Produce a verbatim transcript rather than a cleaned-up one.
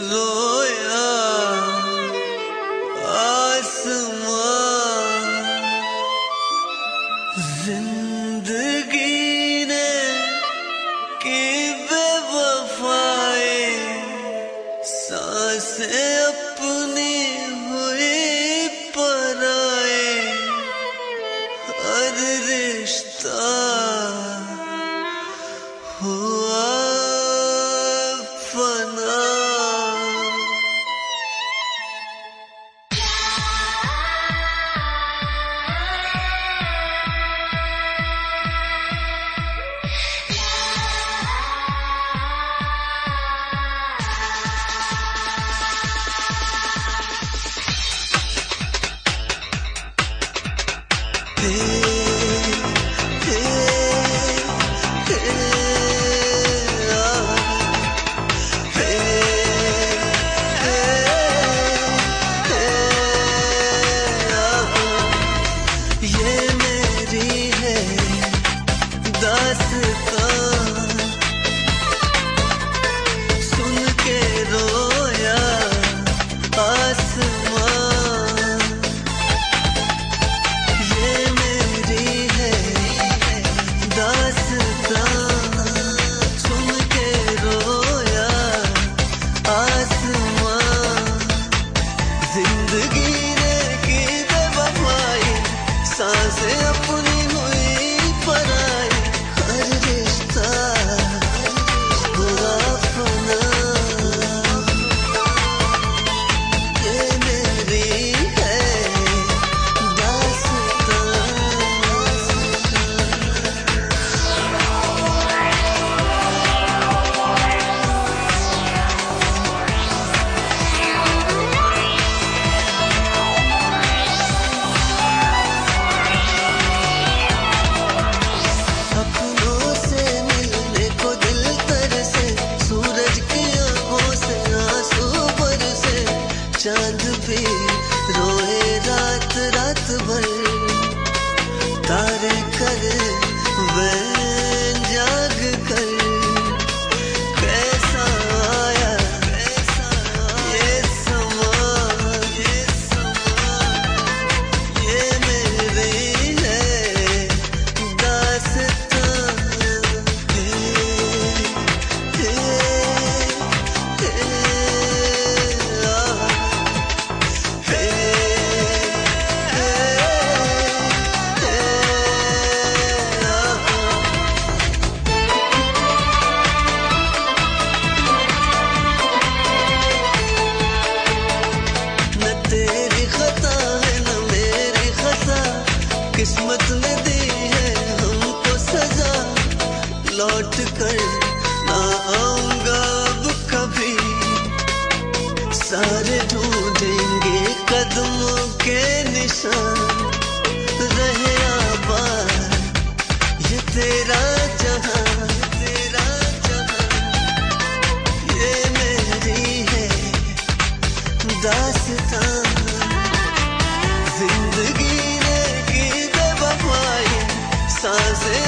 रोया आसमां, जिंदगी ने की बेवफाई, सांसें अपनी हुई पराए, हर रिश्ता हुआ फना। सांसें अपनी हुई पराई, हर रिश्ता हुआ फना। ये मेरी है दास्तां। चांद भी रोए रात रात भर, तारे कर वैन जाग कर। कैसा आया ये समा, ये समा, ये मेरी है दास्तां। हे हे हे किस्मत ने दी है हमको सजा, लौट कर ना आऊंगा अब कभी। सारे ढूंढेंगे कदमों के निशान, रहे आबाद ये तेरा जहां, तेरा जहां। ये मेरी है दास्तां। जिंदगी सांसें